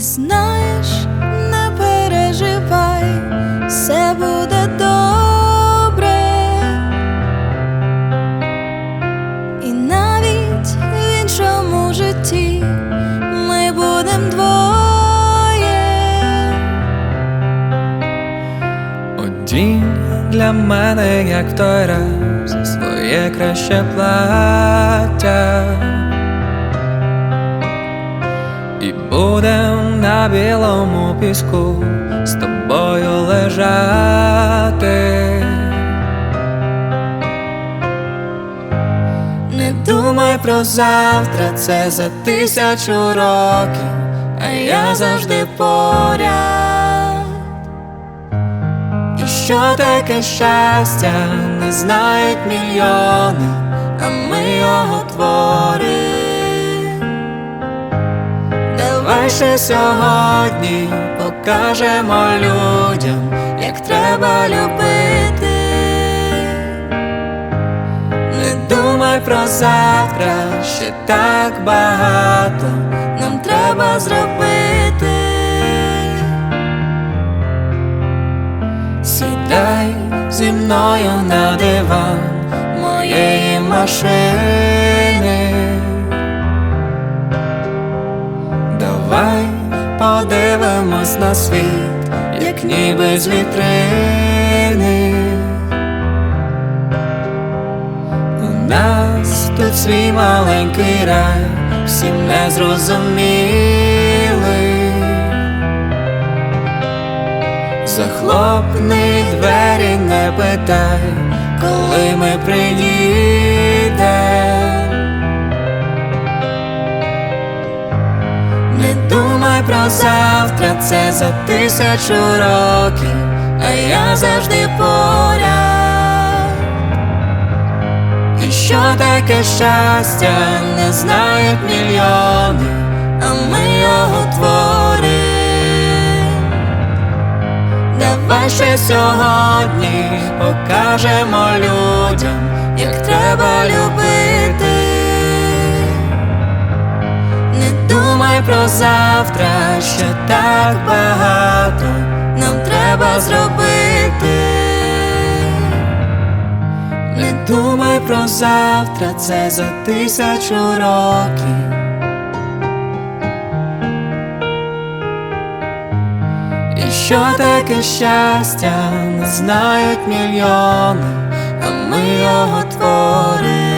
знаєш, не переживай, все буде добре. І навіть в іншому житті ми будем двоє. Одінь для мене, як в той раз, своє краще плаття, і будем на білому піску з тобою лежати. Не думай про завтра, це за 1000 років, а я завжди поряд. І що таке щастя, не знають мільйони, а ми його творимо. Давай ще сьогодні покажемо людям, як треба любити. Не думай про завтра, ще так багато нам треба зробити. Сідай зі мною на диван моєї машини. Давай подивимось на світ, як ніби з вітрини. У нас тут свій маленький рай, всім незрозумілий. Захлопни двері, не питай, коли ми приїдем. Не думай про завтра, це за 1000 років, а я завжди поряд. І що таке щастя, не знають мільйони, а ми його творимо. Давай ще сьогодні покажемо людям, як треба любити. Не думай про завтра, ще так багато нам треба зробити. Не думай про завтра, це за 1000 років. І що таке щастя, не знають мільйони, а ми його творимо.